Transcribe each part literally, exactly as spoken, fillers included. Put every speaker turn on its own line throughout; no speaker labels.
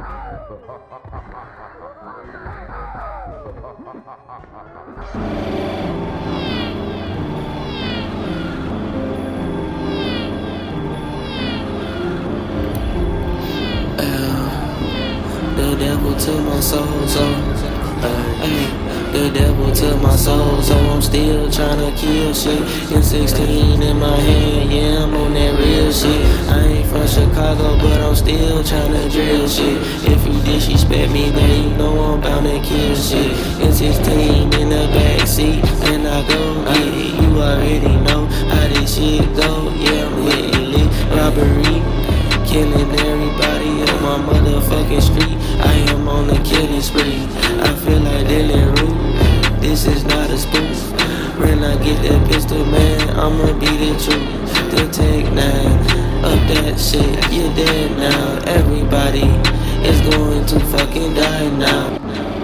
The devil took my soul, so uh, ay, the devil took my soul, so I'm still tryna kill shit. In sixteen in my hand, yeah, I'm on that real shit. I ain't from Chicago, but I'm still tryna drill shit. If you disrespect me, then you know I'm bound to kill shit. In sixteen in the backseat, and I go get it. You already know how this shit go. Yeah, I'm hitting lit, robbery, killing everybody on my motherfucking street. I am on a killing spree. I feel like Dylan Roof. This is not a spoof. When I get that pistol, man, I'ma be the truth. The Tech Nine, up that shit, you're dead now. Everybody is going to fucking die now.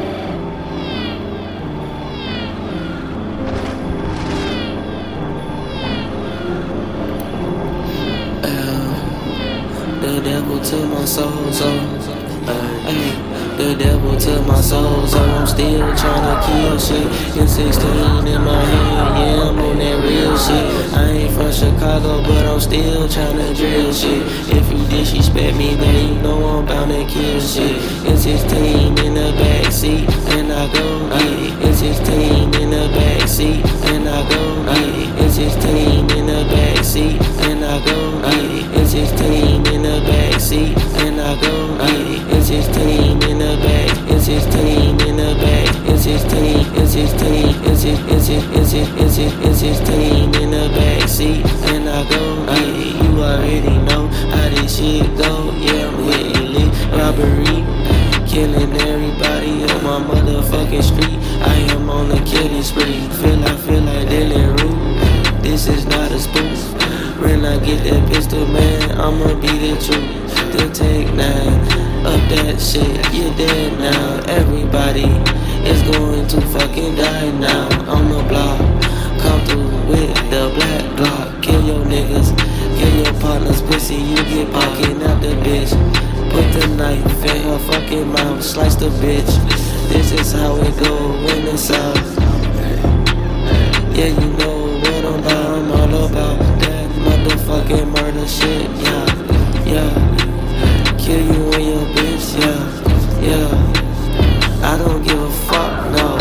The devil took my soul, so uh, ay, the devil took my soul, so I'm still tryna kill shit. In sixteen in my hand, yeah, I'm on that real shit. I ain't from Chicago, but I'm still tryna drill shit. If you disrespect me, then you know I'm bound to kill shit. In sixteen in the backseat, and I go get it. In sixteen in the backseat, and I go get it. In sixteen in the backseat, and I go get it. In sixteen in the backseat, and I go get it. In sixteen in the back, in sixteen in the back, in sixteen, in sixteen, in sixteen, in sixteen, in sixteen in the backseat, and I go get it. You already know how this shit go. Yeah, I'm hitting lit, robbery, killing everybody on my motherfucking street. I am on a killing spree. Feel I feel like Dylan Roof. This is not a spoof. When I get that pistol, man, I'ma be the truth. The Tech Nine, up that shit, you're dead now. Everybody is going to fucking die now. On the block, come through with the black block. Kill your niggas, kill your partners, pussy, you get pocket out the bitch. Put the knife in her fucking mouth, slice the bitch. This is how it go when it's out. Yeah, you know what I'm about, I'm all about that motherfucking murder shit, yeah, yeah. Kill you and your bitch, yeah, yeah. I don't give a fuck, no.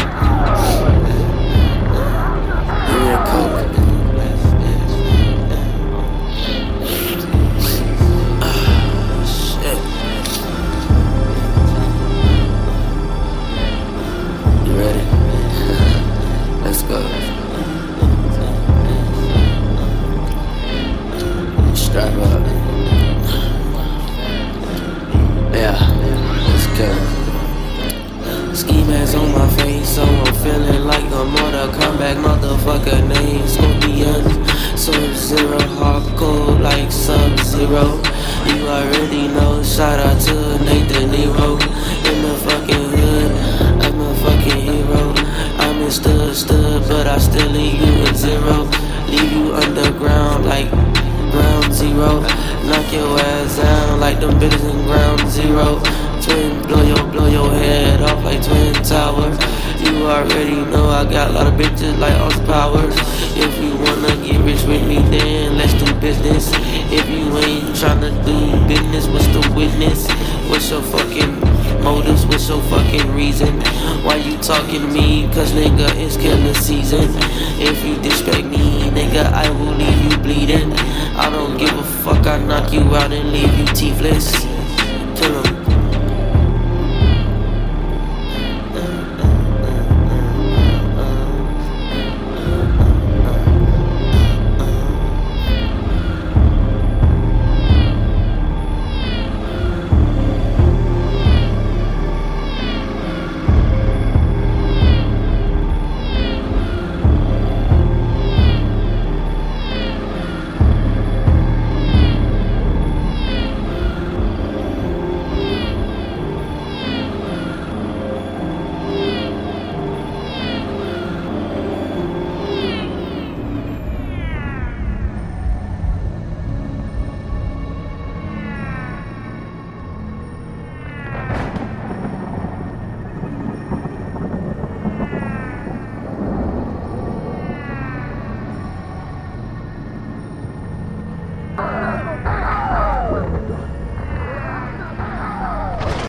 Give me a coke. Ah, shit. You ready? Let's go. Strap up. Yeah, let's go. Ski mask on my face, so I'm feeling like a Mortal Kombat motherfucker named Scorpion. Sub-Zero, hardcore like Sub-Zero. You already know, shout out to Nathan Nero. In the fucking hood, I'm a fucking hero. I'm mistood, stood, but I still leave you at zero. Leave you underground like ground zero. Knock your ass down like them bitches in ground zero. Twin, blow your, blow your head off like Twin Towers. You already know I got a lot of bitches like Austin Powers. If you wanna get rich with me, then let's do business. If you ain't tryna do business, what's the witness? What's your fucking motives? What's your fucking reason? Why you talking to me? Cause nigga, it's killer season. If you disrespect me, nigga, I will leave you bleeding. I don't give a fuck, I knock you out and leave you teethless. Kill 'em.